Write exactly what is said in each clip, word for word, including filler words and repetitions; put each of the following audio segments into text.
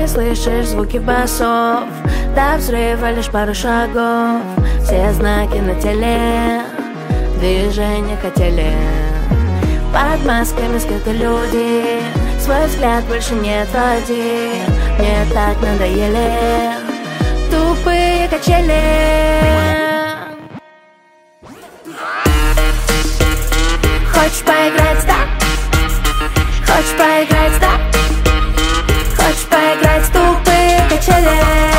не слышишь звуки басов, до взрыва лишь пару шагов. Все знаки на теле, движения хотели. Под масками скрыты люди, свой взгляд больше не отводи. Мне так надоели тупые качели. Хочешь поиграть, да? Хочешь поиграть, да? Хочешь поиграть в тупые качели?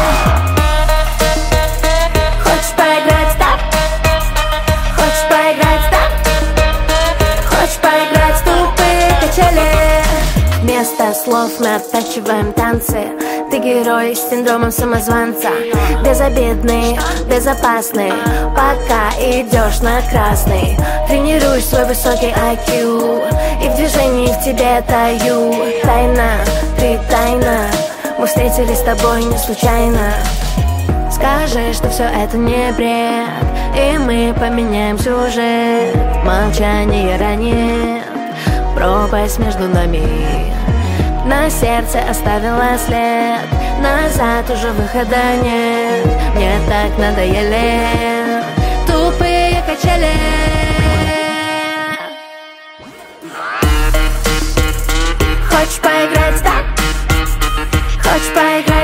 Хочешь поиграть, да? Хочешь поиграть, да? Хочешь поиграть в тупые качели? Вместо слов мы оттачиваем танцы. Ты герой с синдромом самозванца, безобидный, безопасный, пока идешь на красный. Тренируешь свой высокий ай кью, и в движении в тебе таю. Тайна, ты тайна, мы встретились с тобой не случайно. Скажи, что все это не бред, и мы поменяем сюжет. Молчание ранит, пропасть между нами на сердце оставила след. Назад уже выхода нет. Мне так надоели тупые качели. Хочешь поиграть, да? Хочешь поиграть?